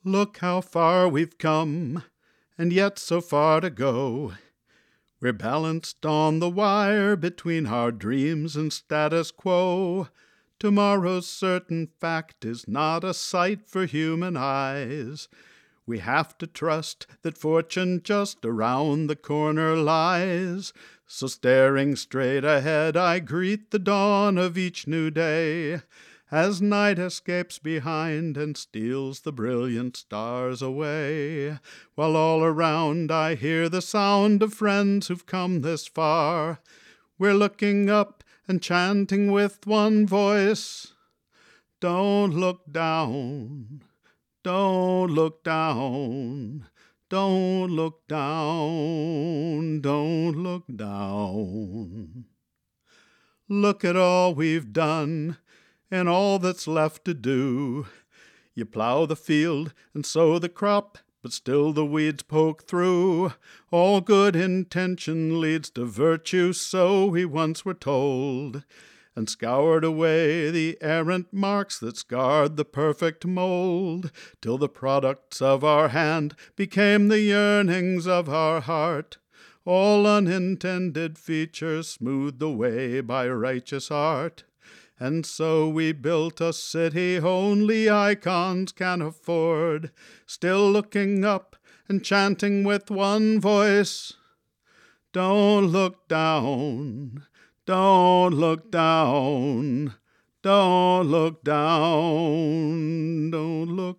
Look how far we've come, and yet so far to go. We're balanced on the wire between our dreams and status quo. Tomorrow's certain fact is not a sight for human eyes. We have to trust that fortune just around the corner lies. So staring straight ahead, I greet the dawn of each new day, as night escapes behind and steals the brilliant stars away, while all around I hear the sound of friends who've come this far. We're looking up and chanting with one voice, don't look down, don't look down, don't look down, don't look down. Look at all we've done and all that's left to do. You plow the field and sow the crop, but still the weeds poke through. All good intention leads to virtue, so we once were told, and scoured away the errant marks that scarred the perfect mold, till the products of our hand became the yearnings of our heart. All unintended features smoothed the way by righteous art. And so we built a city only icons can afford, still looking up and chanting with one voice, don't look down, don't look down, don't look down, don't look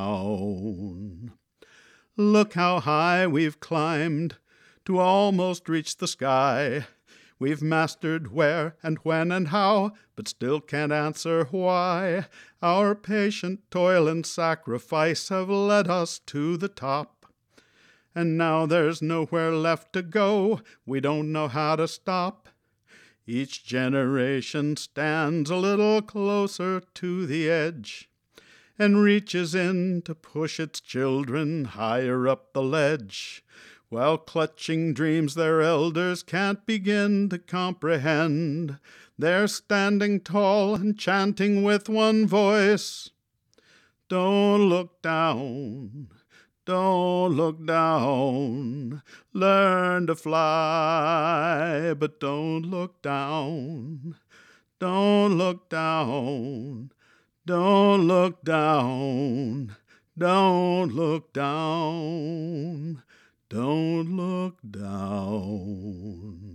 down. Look how high we've climbed to almost reach the sky. We've mastered where and when and how, but still can't answer why. Our patient toil and sacrifice have led us to the top. And now there's nowhere left to go, we don't know how to stop. Each generation stands a little closer to the edge and reaches in to push its children higher up the ledge, while clutching dreams their elders can't begin to comprehend. They're standing tall and chanting with one voice, don't look down, don't look down, learn to fly, but don't look down, don't look down, don't look down, don't look down, don't look down.